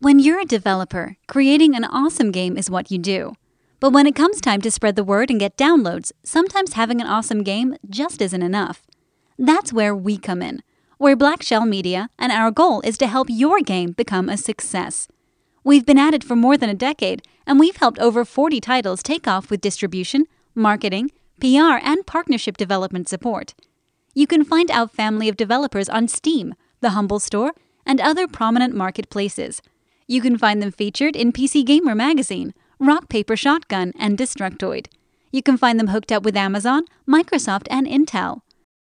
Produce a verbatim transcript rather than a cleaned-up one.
When you're a developer, creating an awesome game is what you do. But when it comes time to spread the word and get downloads, sometimes having an awesome game just isn't enough. That's where we come in. We're Black Shell Media, and our goal is to help your game become a success. We've been at it for more than a decade, and we've helped over forty titles take off with distribution, marketing, P R, and partnership development support. You can find our family of developers on Steam, the Humble Store, and other prominent marketplaces. You can find them featured in P C Gamer Magazine, Rock Paper Shotgun, and Destructoid. You can find them hooked up with Amazon, Microsoft, and Intel.